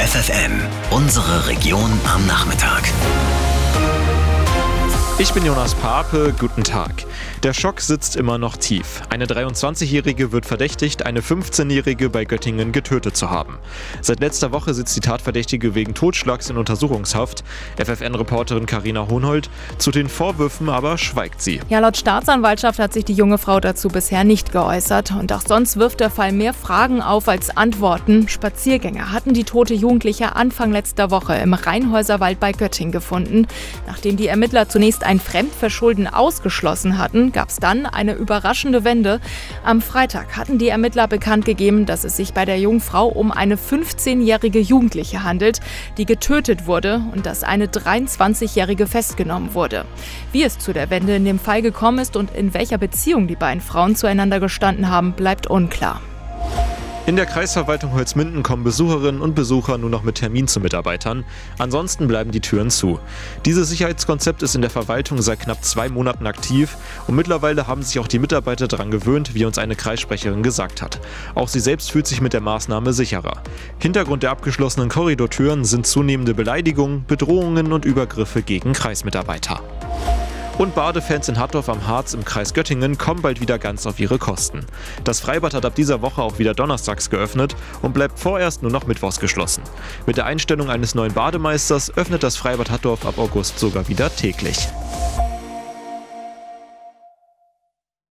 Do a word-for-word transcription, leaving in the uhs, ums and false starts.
F F M, unsere Region am Nachmittag. Ich bin Jonas Pape, guten Tag. Der Schock sitzt immer noch tief. Eine dreiundzwanzigjährige wird verdächtigt, eine fünfzehnjährige bei Göttingen getötet zu haben. Seit letzter Woche sitzt die Tatverdächtige wegen Totschlags in Untersuchungshaft. F F N-Reporterin Carina Hohnhold. Zu den Vorwürfen aber schweigt sie. Ja, laut Staatsanwaltschaft hat sich die junge Frau dazu bisher nicht geäußert. Und auch sonst wirft der Fall mehr Fragen auf als Antworten. Spaziergänger hatten die tote Jugendliche Anfang letzter Woche im Rheinhäuserwald bei Göttingen gefunden. Nachdem die Ermittler zunächst ein Fremdverschulden ausgeschlossen hatten, gab es dann eine überraschende Wende. Am Freitag hatten die Ermittler bekannt gegeben, dass es sich bei der jungen Frau um eine fünfzehnjährige Jugendliche handelt, die getötet wurde und dass eine dreiundzwanzigjährige festgenommen wurde. Wie es zu der Wende in dem Fall gekommen ist und in welcher Beziehung die beiden Frauen zueinander gestanden haben, bleibt unklar. In der Kreisverwaltung Holzminden kommen Besucherinnen und Besucher nur noch mit Termin zu Mitarbeitern. Ansonsten bleiben die Türen zu. Dieses Sicherheitskonzept ist in der Verwaltung seit knapp zwei Monaten aktiv und mittlerweile haben sich auch die Mitarbeiter daran gewöhnt, wie uns eine Kreissprecherin gesagt hat. Auch sie selbst fühlt sich mit der Maßnahme sicherer. Hintergrund der abgeschlossenen Korridortüren sind zunehmende Beleidigungen, Bedrohungen und Übergriffe gegen Kreismitarbeiter. Und Badefans in Hattorf am Harz im Kreis Göttingen kommen bald wieder ganz auf ihre Kosten. Das Freibad hat ab dieser Woche auch wieder donnerstags geöffnet und bleibt vorerst nur noch mittwochs geschlossen. Mit der Einstellung eines neuen Bademeisters öffnet das Freibad Hattorf ab August sogar wieder täglich.